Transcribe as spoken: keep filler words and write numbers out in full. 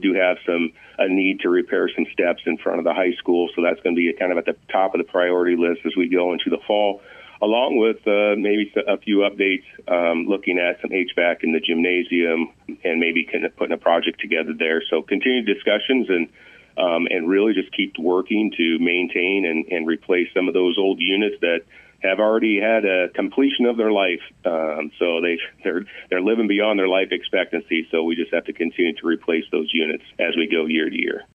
do have some a need to repair some steps in front of the high school, so that's going to be kind of at the top of the priority list as we go into the fall, along with uh, maybe a few updates, um, looking at some H V A C in the gymnasium and maybe kind of putting a project together there. So continued discussions and um, and really just keep working to maintain and, and replace some of those old units that have already had a completion of their life. Um, so they, they're, they're living beyond their life expectancy. So we just have to continue to replace those units as we go year to year.